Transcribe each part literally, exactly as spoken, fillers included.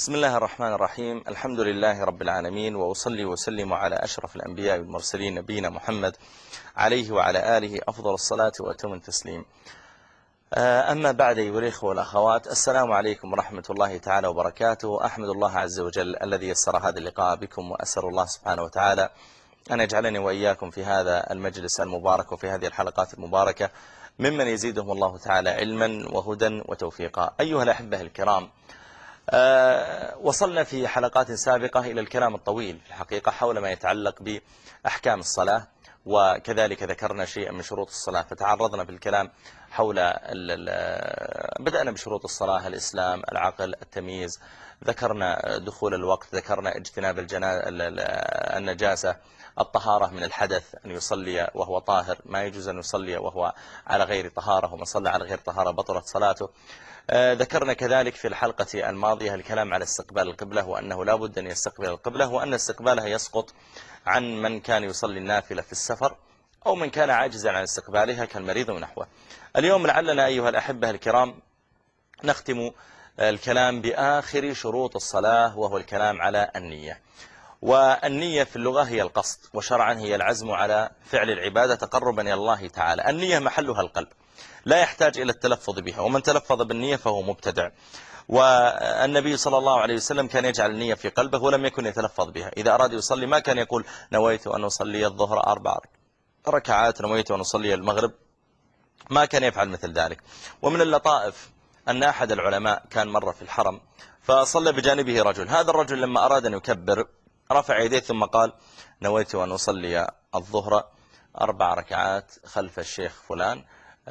بسم الله الرحمن الرحيم. الحمد لله رب العالمين، وأصلي وسلم على أشرف الأنبياء والمرسلين نبينا محمد عليه وعلى آله أفضل الصلاة وأتم التسليم. أما بعد أيها الإخوة والأخوات، السلام عليكم ورحمة الله تعالى وبركاته. أحمد الله عز وجل الذي يسر هذا اللقاء بكم، وأسأل الله سبحانه وتعالى أن يجعلني وإياكم في هذا المجلس المبارك وفي هذه الحلقات المباركة ممن يزيدهم الله تعالى علما وهدى وتوفيقا. أيها الأحبة الكرام، أه وصلنا في حلقات سابقة إلى الكلام الطويل في الحقيقة حول ما يتعلق بأحكام الصلاة، وكذلك ذكرنا شيئا من شروط الصلاة، فتعرضنا بالكلام حول بدأنا بشروط الصلاة: الإسلام، العقل، التمييز، ذكرنا دخول الوقت، ذكرنا اجتناب النجاسة، الطهارة من الحدث، أن يصلي وهو طاهر، ما يجوز أن يصلي وهو على غير طهارة، ومن صلى على غير طهارة بطلت صلاته. ذكرنا كذلك في الحلقة الماضية الكلام على استقبال القبلة، وأنه لا بد أن يستقبل القبلة، وأن استقبالها يسقط عن من كان يصلي النافلة في السفر أو من كان عاجزا عن استقبالها كالمريض ونحوه. اليوم لعلنا أيها الأحبة الكرام نختم الكلام بآخر شروط الصلاة، وهو الكلام على النية. والنية في اللغة هي القصد، وشرعا هي العزم على فعل العبادة تقربا إلى الله تعالى. النية محلها القلب، لا يحتاج إلى التلفظ بها، ومن تلفظ بالنية فهو مبتدع. والنبي صلى الله عليه وسلم كان يجعل النية في قلبه ولم يكن يتلفظ بها. إذا أراد يصلي ما كان يقول نويت أن أصلي الظهر أربع ركعات، نويت أن أصلي المغرب، ما كان يفعل مثل ذلك. ومن اللطائف أن أحد العلماء كان مرة في الحرم فصلى بجانبه رجل، هذا الرجل لما أراد أن يكبر رفع يديه ثم قال نويت أن أصلي الظهر أربع ركعات خلف الشيخ فلان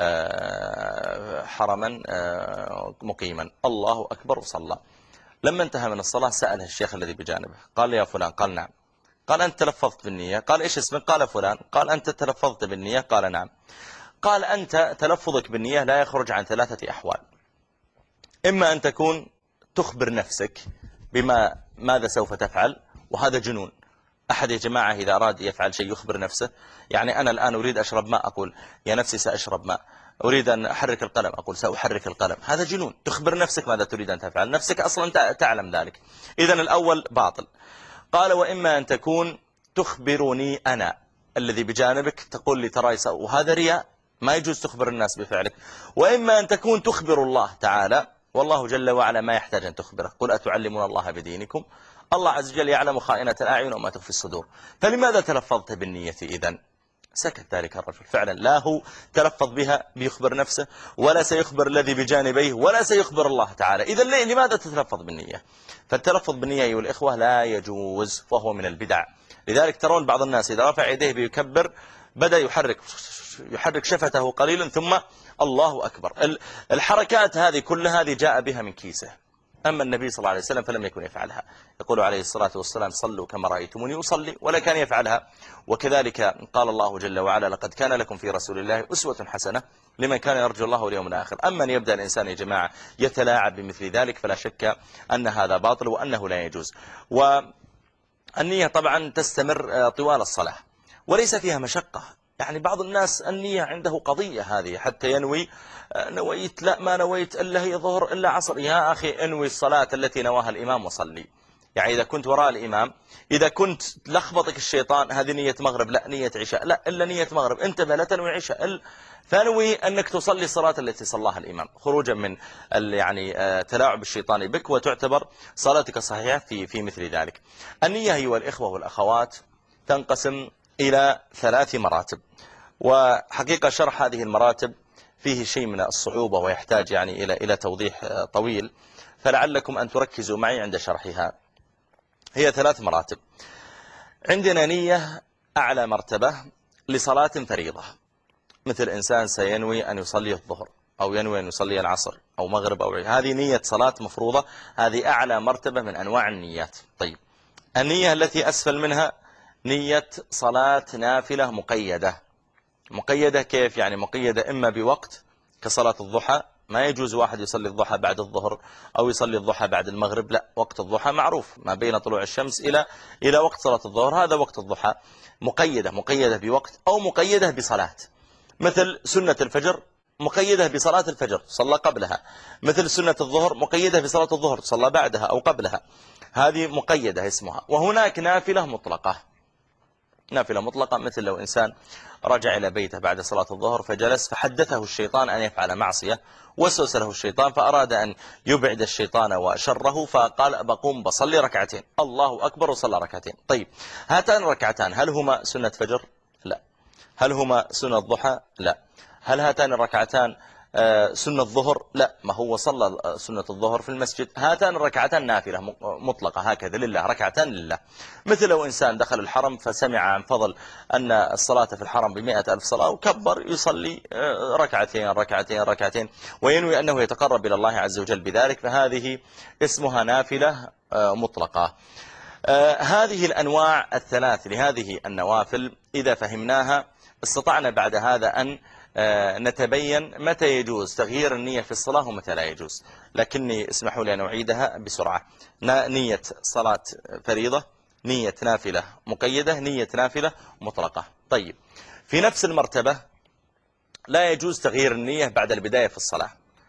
حرما مقيما، الله أكبر، وصلى. لما انتهى من الصلاة سأله الشيخ الذي بجانبه، قال يا فلان؟ قال نعم. قال أنت تلفظت بالنية؟ قال إيش اسمك؟ قال فلان. قال أنت تلفظت بالنية؟ قال نعم. قال أنت تلفظك بالنية لا يخرج عن ثلاثة أحوال: إما أن تكون تخبر نفسك بما ماذا سوف تفعل، وهذا جنون. أحد يا جماعة إذا أراد يفعل شيء يخبر نفسه، يعني أنا الآن أريد أشرب ماء أقول يا نفسي سأشرب ماء، أريد أن أحرك القلم أقول سأحرك القلم، هذا جنون. تخبر نفسك ماذا تريد أن تفعل، نفسك أصلا تعلم ذلك. إذن الأول باطل. قال وإما أن تكون تخبرني أنا الذي بجانبك، تقول لي ترى، وهذا رياء، ما يجوز تخبر الناس بفعلك. وإما أن تكون تخبر الله تعالى، والله جل وعلا ما يحتاج أن تخبره، قل أتعلمون الله بدينكم، الله عز وجل يعلم خائنة الأعين وما تخفي الصدور. فلماذا تلفظت بالنية إذن؟ سكت ذلك الرجل. فعلا لا هو تلفظ بها بيخبر نفسه، ولا سيخبر الذي بجانبيه، ولا سيخبر الله تعالى. إذن لماذا تتلفظ بالنية؟ فالتلفظ بالنية أيها الإخوة لا يجوز، فهو من البدع. لذلك ترون بعض الناس إذا رفع يديه بيكبر بدأ يحرك يحرك شفته قليلا ثم الله أكبر. الحركات هذه كل هذه جاء بها من كيسه. أما النبي صلى الله عليه وسلم فلم يكن يفعلها، يقول عليه الصلاة والسلام صلوا كما رأيتموني أصلي، ولا كان يفعلها. وكذلك قال الله جل وعلا لقد كان لكم في رسول الله أسوة حسنة لمن كان يرجو الله واليوم الآخر. أما أن يبدأ الإنسان يا جماعة يتلاعب بمثل ذلك فلا شك أن هذا باطل وأنه لا يجوز. والنية طبعا تستمر طوال الصلاة وليس فيها مشقة. يعني بعض الناس النية عنده قضية هذه، حتى ينوي نويت، لا ما نويت إلا هي ظهر إلا عصر. يا أخي انوي الصلاة التي نواها الإمام وصلي. يعني إذا كنت وراء الإمام، إذا كنت لخبطك الشيطان هذه نية مغرب، لا نية عشاء، لا إلا نية مغرب، انتبه لا تنوي عشاء، فنوي أنك تصلي الصلاة التي صلاها الإمام، خروجا من يعني تلاعب الشيطان بك، وتعتبر صلاتك صحيحة في في مثل ذلك. النية أيها الإخوة والأخوات تنقسم إلى ثلاث مراتب، وحقيقة شرح هذه المراتب فيه شيء من الصعوبة ويحتاج يعني إلى إلى توضيح طويل، فلعلكم أن تركزوا معي عند شرحها. هي ثلاث مراتب. عندنا نية أعلى مرتبة لصلاة فريضة، مثل إنسان سينوي أن يصلي الظهر أو ينوي أن يصلي العصر أو مغرب أو عشاء، هذه نية صلاة مفروضة، هذه أعلى مرتبة من أنواع النيات. طيب النية التي أسفل منها نية صلاة نافلة مقيدة. مقيدة كيف؟ يعني مقيدة إما بوقت كصلاة الضحى، ما يجوز واحد يصلي الضحى بعد الظهر أو يصلي الضحى بعد المغرب، لا، وقت الضحى معروف ما بين طلوع الشمس إلى إلى وقت صلاة الظهر، هذا وقت الضحى. مقيدة مقيدة بوقت أو مقيدة بصلاة، مثل سنة الفجر مقيدة بصلاة الفجر صلى قبلها، مثل سنة الظهر مقيدة بصلاة الظهر صلى بعدها أو قبلها، هذه مقيدة اسمها. وهناك نافلة مطلقة، نافلة مطلقة مثل لو إنسان رجع إلى بيته بعد صلاة الظهر فجلس فحدثه الشيطان أن يفعل معصية، وسوس له الشيطان فأراد أن يبعد الشيطان وشره فقال بقوم بصلي ركعتين، الله أكبر وصلى ركعتين. طيب هاتان الركعتان هل هما سنة فجر؟ لا. هل هما سنة ضحى؟ لا. هل هاتان الركعتان سنة الظهر؟ لا، ما هو صلى سنة الظهر في المسجد. هاتان الركعتان نافلة مطلقة هكذا لله، ركعتان لله. مثل لو إنسان دخل الحرم فسمع عن فضل أن الصلاة في الحرم بمئة ألف صلاة وكبر يصلي ركعتين ركعتين ركعتين وينوي أنه يتقرب إلى الله عز وجل بذلك، فهذه اسمها نافلة مطلقة. هذه الأنواع الثلاث لهذه النوافل إذا فهمناها استطعنا بعد هذا أن نتبين متى يجوز تغيير النية في الصلاة ومتى لا يجوز. لكني اسمحوا لي أن أعيدها بسرعة. نية صلاة فريضة، نية نافلة مقيدة، نية نافلة مطلقة. طيب في نفس المرتبة لا يجوز تغيير النية بعد البداية في الصلاة.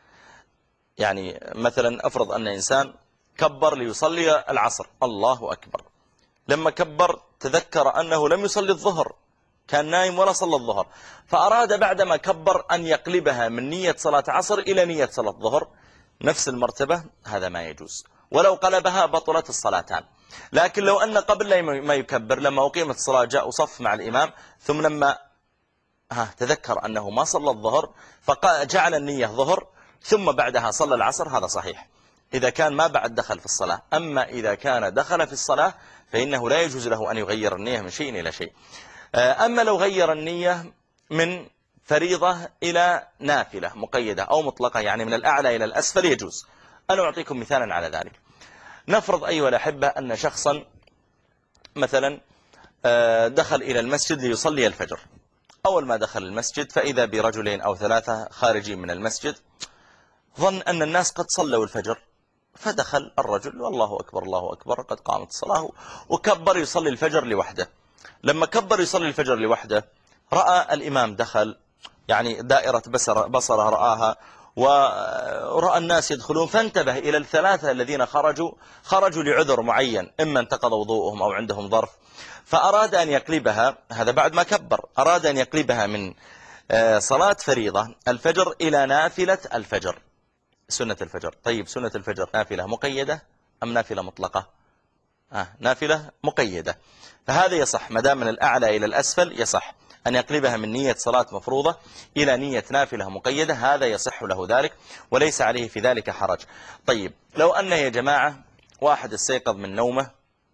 يعني مثلا أفرض أن إنسان كبر ليصلي العصر، الله أكبر، لما كبر تذكر أنه لم يصلي الظهر، كان نايم ولا صلى الظهر، فأراد بعدما كبر أن يقلبها من نية صلاة عصر إلى نية صلاة ظهر، نفس المرتبة، هذا ما يجوز. ولو قلبها بطلت الصلاتان. لكن لو أن قبل ما يكبر لما أقيمت الصلاة جاء وصف مع الإمام، ثم لما ها تذكر أنه ما صلى الظهر فجعل النية ظهر ثم بعدها صلى العصر، هذا صحيح إذا كان ما بعد دخل في الصلاة. أما إذا كان دخل في الصلاة فإنه لا يجوز له أن يغير النية من شيء إلى شيء. أما لو غير النية من فريضة إلى نافلة مقيدة أو مطلقة، يعني من الأعلى إلى الأسفل، يجوز. أنا أعطيكم مثالا على ذلك. نفرض أيها الأحبة أن شخصا مثلا دخل إلى المسجد ليصلي الفجر. أول ما دخل المسجد فإذا برجلين أو ثلاثة خارجين من المسجد، ظن أن الناس قد صلوا الفجر، فدخل الرجل والله أكبر الله أكبر قد قامت الصلاة، وكبر يصلي الفجر لوحده. لما كبر يصلي الفجر لوحده رأى الإمام دخل، يعني دائرة بصر بصره رآها، ورأى الناس يدخلون، فانتبه إلى الثلاثة الذين خرجوا خرجوا لعذر معين، إما انتقض وضوءهم أو عندهم ظرف، فأراد أن يقلبها، هذا بعد ما كبر، أراد أن يقلبها من صلاة فريضة الفجر إلى نافلة الفجر، سنة الفجر. طيب سنة الفجر نافلة مقيدة أم نافلة مطلقة؟ آه نافلة مقيدة، فهذا يصح ما دام من الأعلى إلى الأسفل، يصح أن يقلبها من نية صلاة مفروضة إلى نية نافلة مقيدة، هذا يصح له ذلك وليس عليه في ذلك حرج. طيب لو أن يا جماعة واحد استيقظ من نومه،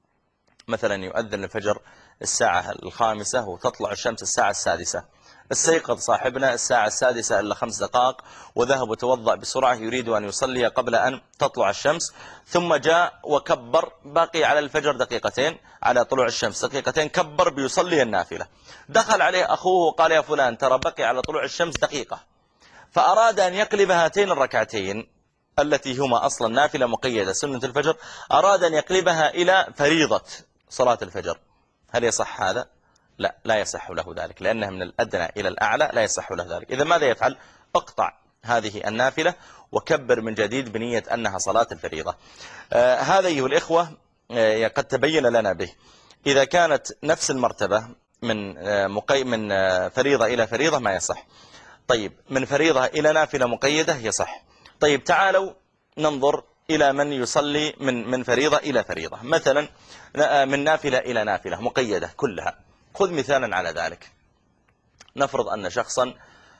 مثلا يؤذن الفجر الساعة الخامسة وتطلع الشمس الساعة السادسة، استيقظ صاحبنا الساعة السادسة إلا خمس دقائق وذهب وتوضأ بسرعة، يريد أن يصلي قبل أن تطلع الشمس، ثم جاء وكبر، باقي على الفجر دقيقتين، على طلوع الشمس دقيقتين، كبر بيصلي النافلة. دخل عليه أخوه وقال يا فلان ترى بقي على طلوع الشمس دقيقة، فأراد أن يقلب هاتين الركعتين التي هما أصلا نافلة مقيدة سنة الفجر، أراد أن يقلبها إلى فريضة صلاة الفجر، هل يصح هذا؟ لا، لا يصح له ذلك، لأنها من الأدنى إلى الأعلى، لا يصح له ذلك. إذا ماذا يفعل؟ اقطع هذه النافلة وكبر من جديد بنية أنها صلاة الفريضة. آه هذا أيها الإخوة آه قد تبين لنا به. إذا كانت نفس المرتبة من آه مقي من آه فريضة إلى فريضة ما يصح. طيب من فريضة إلى نافلة مقيدة يصح. طيب تعالوا ننظر إلى من يصلي من من فريضة إلى فريضة، مثلا من نافلة إلى نافلة مقيدة كلها. خذ مثالا على ذلك. نفرض أن شخصا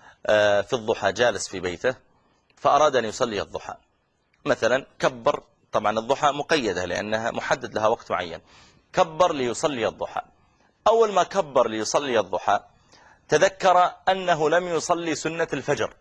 في الضحى جالس في بيته فأراد أن يصلي الضحى، مثلا كبر، طبعا الضحى مقيدة لأنها محدد لها وقت معين، كبر ليصلي الضحى. أول ما كبر ليصلي الضحى تذكر أنه لم يصلي سنة الفجر،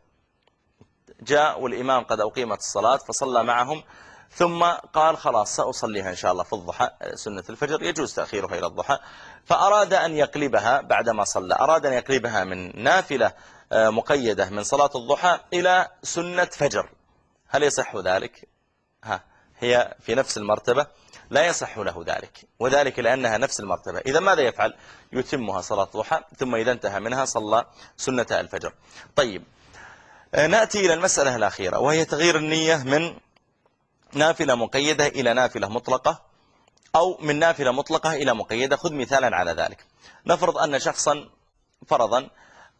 جاء والإمام قد أقيمت الصلاة فصلى معهم، ثم قال خلاص سأصليها إن شاء الله في الضحى سنة الفجر، يجوز تأخيرها إلى الضحى، فأراد أن يقلبها بعدما صلى، أراد أن يقلبها من نافلة مقيدة من صلاة الضحى إلى سنة فجر، هل يصح ذلك؟ ها هي في نفس المرتبة، لا يصح له ذلك، وذلك لأنها نفس المرتبة. إذا ماذا يفعل؟ يتمها صلاة الضحى، ثم إذا انتهى منها صلى سنة الفجر. طيب نأتي إلى المسألة الأخيرة، وهي تغيير النية من نافلة مقيدة إلى نافلة مطلقة، أو من نافلة مطلقة إلى مقيدة. خذ مثالا على ذلك. نفرض أن شخصا فرضا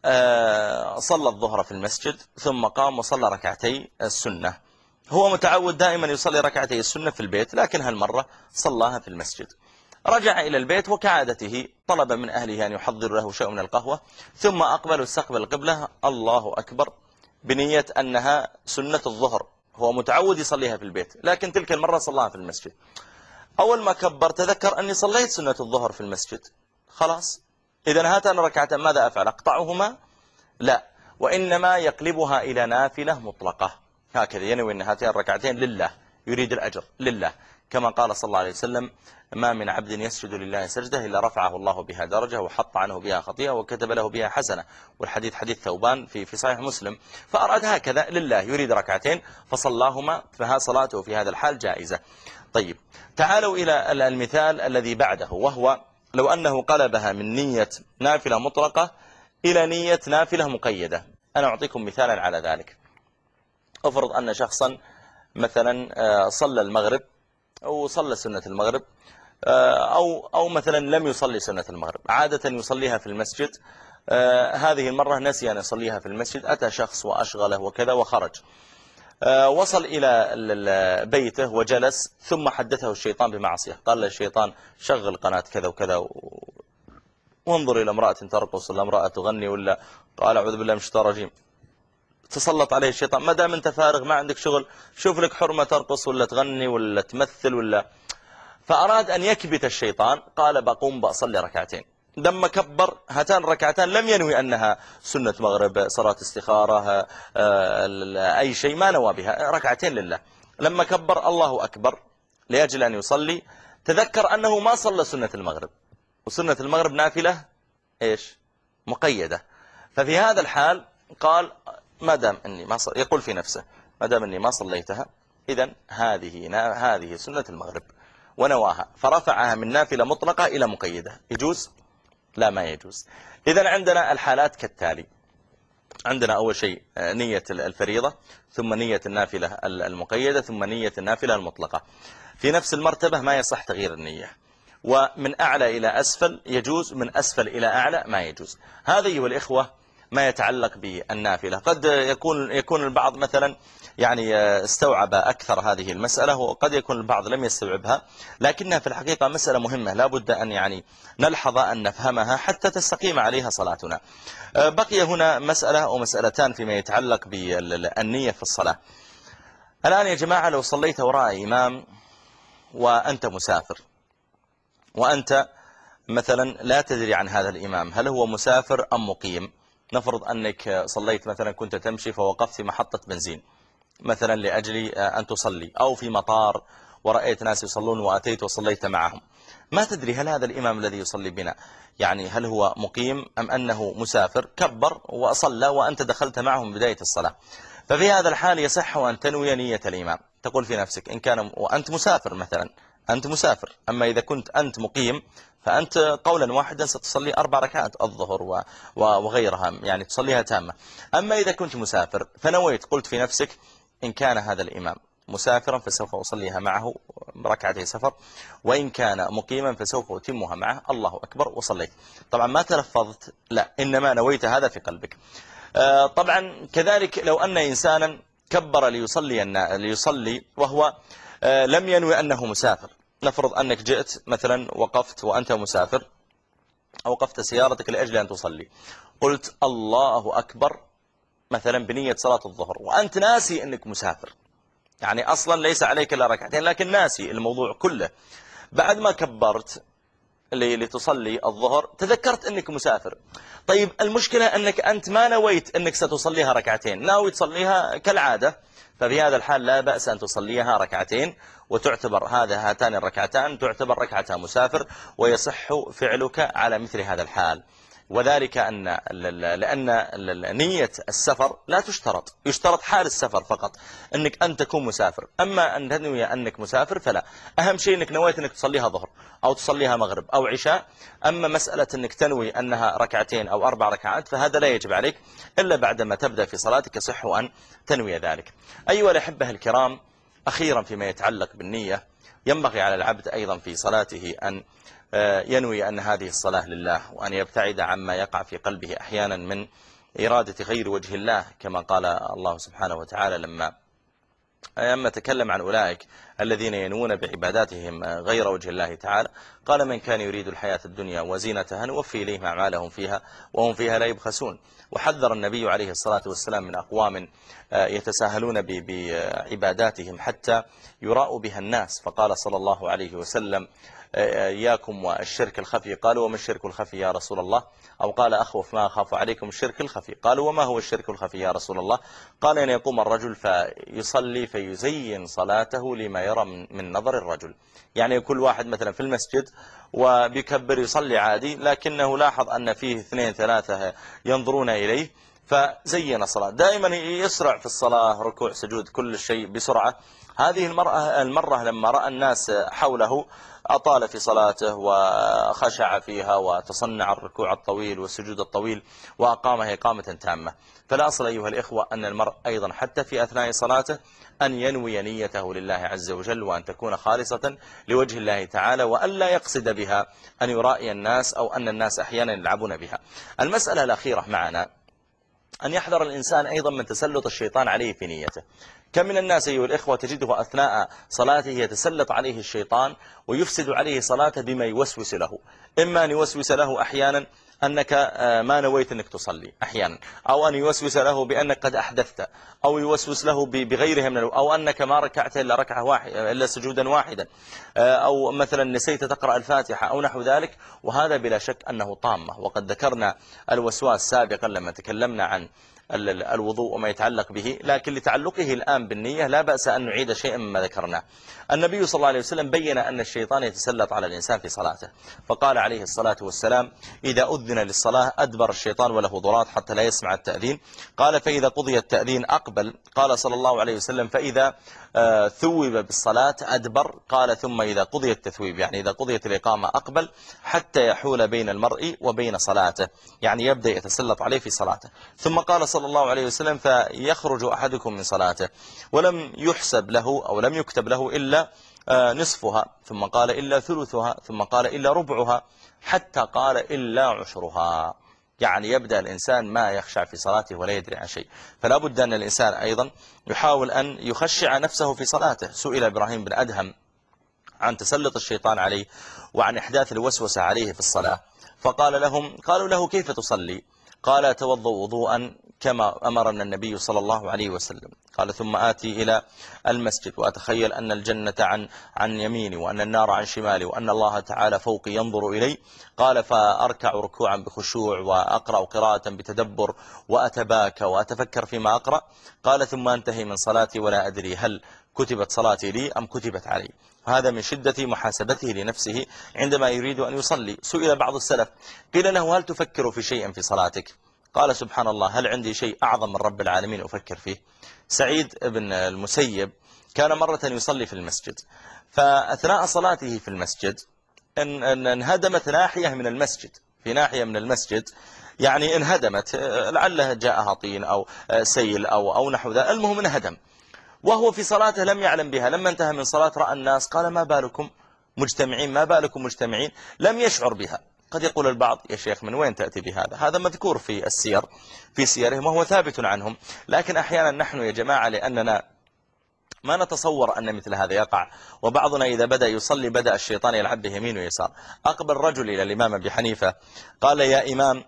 صلى الظهر في المسجد، ثم قام وصلى ركعتي السنة. هو متعود دائما يصلي ركعتي السنة في البيت، لكن هالمرة صلاها في المسجد. رجع إلى البيت وكعادته طلب من أهله أن يحضر له شيء من القهوة، ثم أقبل واستقبل القبلة الله أكبر بنية أنها سنة الظهر. هو متعود يصليها في البيت، لكن تلك المرة صلاها في المسجد. أول ما كبر تذكر أني صليت سنة الظهر في المسجد. خلاص، إذن هاتان ركعتان ماذا أفعل؟ أقطعهما؟ لا، وإنما يقلبها إلى نافلة مطلقة. هكذا ينوي أن هاتين الركعتين لله، يريد الأجر لله، كما قال صلى الله عليه وسلم: ما من عبد يسجد لله سجدة إلا رفعه الله بها درجة وحط عنه بها خطيئة وكتب له بها حسنة. والحديث حديث ثوبان في في صحيح مسلم. فأراد هكذا لله، يريد ركعتين فصلاهما، فها صلاته في هذا الحال جائزة. طيب، تعالوا إلى المثال الذي بعده، وهو لو أنه قلبها من نية نافلة مطلقة إلى نية نافلة مقيدة. أنا أعطيكم مثالا على ذلك. أفرض أن شخصا مثلا صلى المغرب أو صلى سنة المغرب، أو أو مثلا لم يصلي سنة المغرب، عادة يصليها في المسجد. هذه المرة نسي أن يصليها في المسجد، أتى شخص وأشغله وكذا وخرج. وصل إلى بيته وجلس، ثم حدثه الشيطان بمعصية. قال للشيطان: شغل قناة كذا وكذا، وانظر إلى امرأة ترقص ولا امرأة تغني، ولا قال أعوذ بالله من الشيطان الرجيم. تسلط عليه الشيطان: ما دام أنت فارغ ما عندك شغل، شوف لك حرمة ترقص ولا تغني ولا تمثل ولا. فأراد أن يكبت الشيطان، قال: بقوم بأصلي ركعتين. لما كبر هاتان الركعتان لم ينوي أنها سنة مغرب، صلاة استخارة، أي شيء، ما نوى بها، ركعتين لله. لما كبر الله أكبر لأجل أن يصلي، تذكر أنه ما صلى سنة المغرب، وسنة المغرب نافلة إيش؟ مقيدة. ففي هذا الحال قال: ما دام أني ما صل... يقول في نفسه: ما دام أني ما صليتها، إذن هذه هذه سنة المغرب، ونواها، فرفعها من نافلة مطلقة إلى مقيدة. يجوز؟ لا، ما يجوز. إذن عندنا الحالات كالتالي: عندنا أول شيء نية الفريضة، ثم نية النافلة المقيدة، ثم نية النافلة المطلقة. في نفس المرتبة ما يصح تغيير النية، ومن أعلى إلى أسفل يجوز، من أسفل إلى أعلى ما يجوز. هذا أيها الإخوة ما يتعلق بالنافلة. قد يكون يكون البعض مثلا يعني استوعب أكثر هذه المسألة، وقد يكون البعض لم يستوعبها، لكنها في الحقيقة مسألة مهمة، لا بد أن يعني نلحظ أن نفهمها حتى تستقيم عليها صلاتنا. بقي هنا مسألة أو مسألتان فيما يتعلق بالنية في الصلاة. الآن يا جماعة، لو صليت وراء إمام وأنت مسافر، وأنت مثلا لا تدري عن هذا الإمام هل هو مسافر أم مقيم. نفرض أنك صليت مثلا، كنت تمشي فوقفت في محطة بنزين مثلا لأجل أن تصلي، أو في مطار ورأيت ناس يصلون وأتيت وصليت معهم. ما تدري هل هذا الإمام الذي يصلي بنا يعني هل هو مقيم أم أنه مسافر. كبر وصلى وأنت دخلت معهم بداية الصلاة. ففي هذا الحال يصح أن تنوي نية الإمام. تقول في نفسك: إن كان وأنت مسافر مثلا، أنت مسافر. أما إذا كنت أنت مقيم فأنت قولا واحدا ستصلي أربع ركعات الظهر وغيرها، يعني تصليها تامة. أما إذا كنت مسافر فنويت، قلت في نفسك: إن كان هذا الإمام مسافرا فسوف أصليها معه ركعتي سفر، وإن كان مقيما فسوف أتمها معه، الله أكبر، وصليت. طبعا ما تلفظت، لا، إنما نويت هذا في قلبك. طبعا كذلك لو أن إنسانا كبر ليصلي ليصلي وهو لم ينوي أنه مسافر. نفرض أنك جئت مثلا، وقفت وأنت مسافر، أو وقفت سيارتك لأجل أن تصلي، قلت الله أكبر مثلا بنية صلاة الظهر، وأنت ناسي أنك مسافر، يعني أصلا ليس عليك إلا ركعتين، لكن ناسي الموضوع كله. بعد ما كبرت لتصلي الظهر تذكرت أنك مسافر. طيب، المشكلة أنك أنت ما نويت أنك ستصليها ركعتين، ناوي تصليها كالعادة. ففي هذا الحال لا بأس أن تصليها ركعتين، وتعتبر هذا هاتان الركعتان تعتبر ركعتا مسافر، ويصح فعلك على مثل هذا الحال. وذلك أن لأن نية السفر لا تشترط، يشترط حال السفر فقط أنك أن تكون مسافر. أما أن تنوي أنك مسافر فلا، أهم شيء أنك نويت أنك تصليها ظهر أو تصليها مغرب أو عشاء. أما مسألة أنك تنوي أنها ركعتين أو أربع ركعات فهذا لا يجب عليك إلا بعدما تبدأ في صلاتك يصح أن تنوي ذلك. أيها الأحبة الكرام، أخيرا فيما يتعلق بالنية، ينبغي على العبد أيضا في صلاته أن ينوي أن هذه الصلاة لله، وأن يبتعد عما يقع في قلبه أحيانا من إرادة غير وجه الله، كما قال الله سبحانه وتعالى لما أما تكلم عن أولئك الذين ينوون بعباداتهم غير وجه الله تعالى، قال من كان يريد الحياة الدنيا وزينتها نوفي إليهم أعمالهم فيها وهم فيها لا يبخسون. وحذر النبي عليه الصلاة والسلام من أقوام يتساهلون بعباداتهم حتى يراءوا بها الناس، فقال صلى الله عليه وسلم إياكم والشرك الخفي. قالوا وما الشرك الخفي يا رسول الله؟ أو قال أخوف ما أخاف عليكم الشرك الخفي. قالوا وما هو الشرك الخفي يا رسول الله؟ قال أن يقوم الرجل فيصلي فيزين صلاته لما يرى من نظر الرجل. يعني كل واحد مثلا في المسجد وبيكبر يصلي عادي، لكنه لاحظ أن فيه اثنين ثلاثة ينظرون إليه فزين صلاة. دائما يسرع في الصلاة، ركوع سجود كل شيء بسرعة. هذه المرأة المرة لما رأى الناس حوله أطال في صلاته وخشع فيها وتصنع الركوع الطويل والسجود الطويل وأقامها إقامة تامة. فلا أصل أيها الإخوة أن المرء أيضا حتى في أثناء صلاته أن ينوي نيته لله عز وجل، وأن تكون خالصة لوجه الله تعالى، وأن لا يقصد بها أن يرائي الناس أو أن الناس أحيانا يلعبون بها. المسألة الأخيرة معنا أن يحذر الإنسان أيضا من تسلط الشيطان عليه في نيته. كم من الناس أيها الإخوة تجده أثناء صلاته يتسلط عليه الشيطان ويفسد عليه صلاته بما يوسوس له. إما أن يوسوس له أحيانا أنك ما نويت أنك تصلي أحيانا، أو أن يوسوس له بأنك قد أحدثت، أو يوسوس له بغيرها من، أو أنك ما ركعت إلا ركعة واحدة إلا سجودا واحدا، أو مثلا نسيت تقرأ الفاتحة أو نحو ذلك. وهذا بلا شك أنه طامة. وقد ذكرنا الوسواس سابقا لما تكلمنا عن الوضوء وما يتعلق به، لكن لتعلقه الآن بالنية لا بأس أن نعيد شيئا مما ذكرناه. النبي صلى الله عليه وسلم بين أن الشيطان يتسلط على الإنسان في صلاته، فقال عليه الصلاة والسلام إذا أذن للصلاة أدبر الشيطان وله ضرات حتى لا يسمع التأذين. قال فإذا قضي التأذين أقبل. قال صلى الله عليه وسلم فإذا ثوب بالصلاة أدبر. قال ثم إذا قضي التثويب، يعني إذا قضيت الإقامة أقبل حتى يحول بين المرء وبين صلاته، يعني يبدأ يتسلط عليه في صلاته. ثم قال صلى الله عليه وسلم فيخرج أحدكم من صلاته ولم يحسب له أو لم يكتب له إلا نصفها، ثم قال إلا ثلثها، ثم قال إلا ربعها، حتى قال إلا عشرها. يعني يبدأ الإنسان ما يخشع في صلاته ولا يدري عن شيء. فلا بد أن الإنسان أيضا يحاول أن يخشع نفسه في صلاته. سئل إبراهيم بن أدهم عن تسلط الشيطان عليه وعن إحداث الوسوسة عليه في الصلاة، فقال لهم قالوا له كيف تصلي؟ قال توضأ وضوءا كما أمرنا النبي صلى الله عليه وسلم. قال ثم آتي إلى المسجد وأتخيل أن الجنة عن عن يميني وأن النار عن شمالي وأن الله تعالى فوقي ينظر إلي. قال فأركع ركوعا بخشوع وأقرأ قراءة بتدبر وأتباكى وأتفكر فيما أقرأ. قال ثم أنتهي من صلاتي ولا أدري هل كتبت صلاتي لي أم كتبت علي. هذا من شدة محاسبته لنفسه عندما يريد أن يصلي. سئل بعض السلف قيل له هل تفكر في شيء في صلاتك؟ قال سبحان الله هل عندي شيء أعظم من رب العالمين أفكر فيه؟ سعيد بن المسيب كان مرة يصلي في المسجد، فأثناء صلاته في المسجد انهدمت ناحية من المسجد، في ناحية من المسجد يعني انهدمت، لعله جاءها طين أو سيل أو, أو نحو ذلك، المهم انهدم وهو في صلاته لم يعلم بها. لما انتهى من صلاة رأى الناس قال ما بالكم مجتمعين ما بالكم مجتمعين، لم يشعر بها. قد يقول البعض يا شيخ من وين تأتي بهذا؟ هذا مذكور في السير في سيرهم وهو ثابت عنهم. لكن أحيانا نحن يا جماعة لأننا ما نتصور أن مثل هذا يقع، وبعضنا إذا بدأ يصلي بدأ الشيطان يلعب به يمين ويسار. أقبل رجل إلى الإمام أبي حنيفة قال يا إمام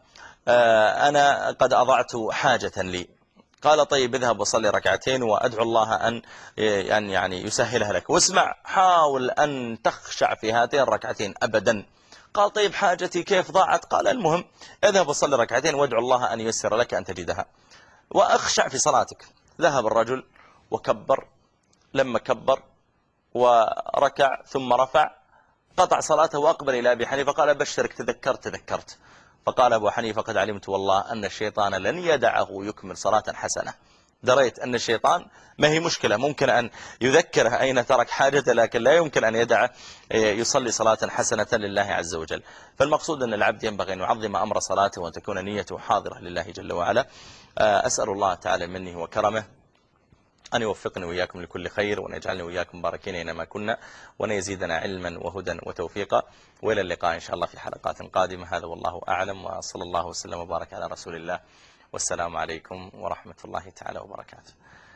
أنا قد أضعت حاجة لي. قال طيب اذهب وصلي ركعتين وأدعو الله أن يعني يسهلها لك، واسمع حاول أن تخشع في هاتين الركعتين أبدا. قال طيب حاجتي كيف ضاعت؟ قال المهم اذهب وصلي ركعتين وادعو الله أن ييسر لك أن تجدها وأخشع في صلاتك. ذهب الرجل وكبر، لما كبر وركع ثم رفع قطع صلاته وأقبل إلى أبي حنيفة قال بشرك تذكرت تذكرت. فقال أبو حنيفة قد علمت والله أن الشيطان لن يدعه يكمل صلاة حسنة. دريت أن الشيطان ما هي مشكلة، ممكن أن يذكره أين ترك حاجة، لكن لا يمكن أن يدعه يصلي صلاة حسنة لله عز وجل. فالمقصود أن العبد ينبغي أن يعظم أمر صلاته وأن تكون نيته حاضرة لله جل وعلا. أسأل الله تعالى منه وكرمه أن يوفقني وإياكم لكل خير، وأن يجعلني وإياكم مباركين أينما كنا، وأن يزيدنا علما وهدى وتوفيقا. وإلى اللقاء إن شاء الله في حلقات قادمة. هذا والله أعلم، وصلى الله وسلم وبارك على رسول الله، والسلام عليكم ورحمة الله تعالى وبركاته.